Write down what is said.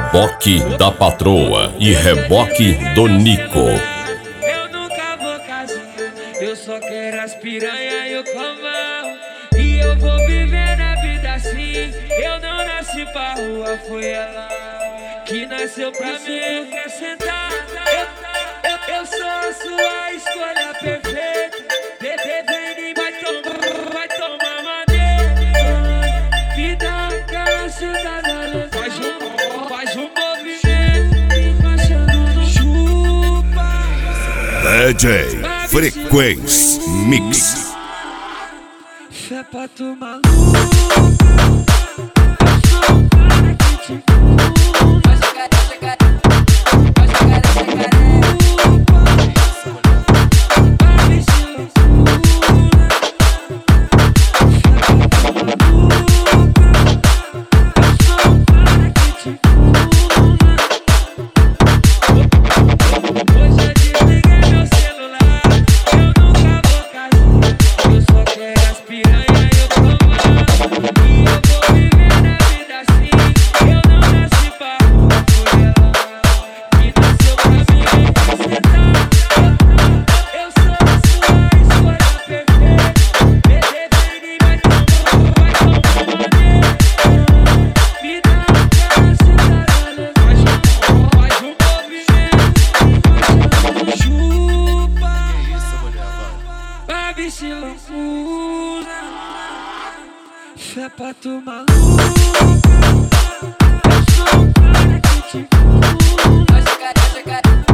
Reboque da patroa e reboque do Nico. Eu nunca vou casinha, eu só quero as piranha e o comão. E eu vou viver na vida assim. Eu não nasci pra rua, foi ela que nasceu pra mim. Quer sentar? Eu sou a sua escolha perfeita. Bebê vem e vai tomar maneira. Me dá aquela sentada, faz um movimento, chupa. DJ Frequência Mix. Fé pra tu maluco. Eu sou um cara que te vai jogar. Fé pra tu maluco. Eu sou um cara que te vai jogar.